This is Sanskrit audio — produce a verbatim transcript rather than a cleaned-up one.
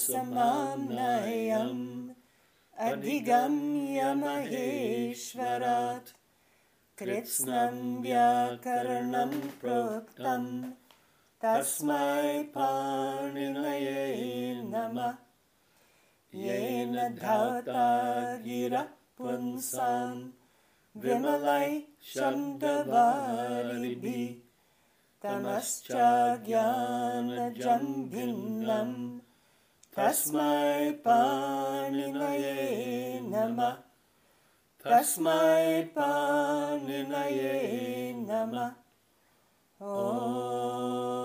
समाम्नायम् अधिगम्य महेश्वरात् कृत्स्नं व्याकरणं प्रोक्तम् तस्मै पाणिनये नमः। येन धाता गिरः पुंसां विमलैः शब्दवारिभिः तमश्चाज्ञानजं भिन्नं तस्मै पाणिनये नमः। तस्मै पाणिनये नमः। ॐ